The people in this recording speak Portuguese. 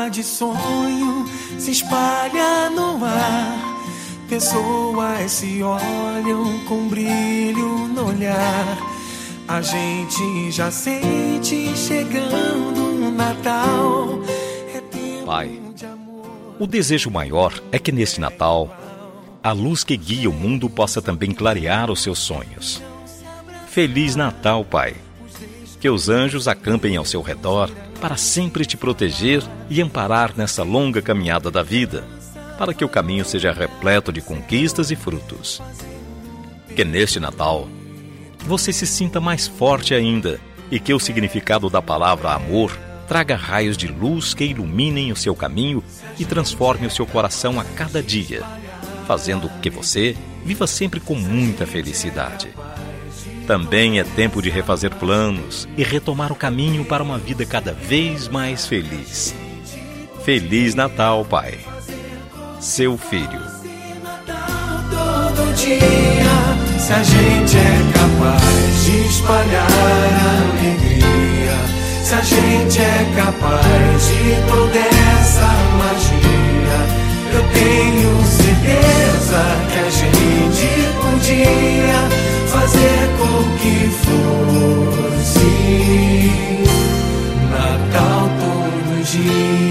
forma de sonho se espalha no ar. Pessoas se olham com brilho no olhar. A gente já sente chegando o Natal. É tempo Pai, de amor. o desejo maior é que neste Natal, a luz que guia o mundo possa também clarear os seus sonhos. Feliz Natal, Pai. Que os anjos acampem ao seu redor para sempre te proteger e amparar nessa longa caminhada da vida, para que o caminho seja repleto de conquistas e frutos. Que neste Natal, você se sinta mais forte ainda e que o significado da palavra amor traga raios de luz que iluminem o seu caminho e transforme o seu coração a cada dia, fazendo que você viva sempre com muita felicidade. Também é tempo de refazer planos e retomar o caminho para uma vida cada vez mais feliz. Feliz Natal, Pai. Seu filho. Todo dia, se a gente é capaz de espalhar alegria, se a gente é capaz de toda essa magia, eu tenho certeza que a gente podia fazer com que fosse Natal todo dia.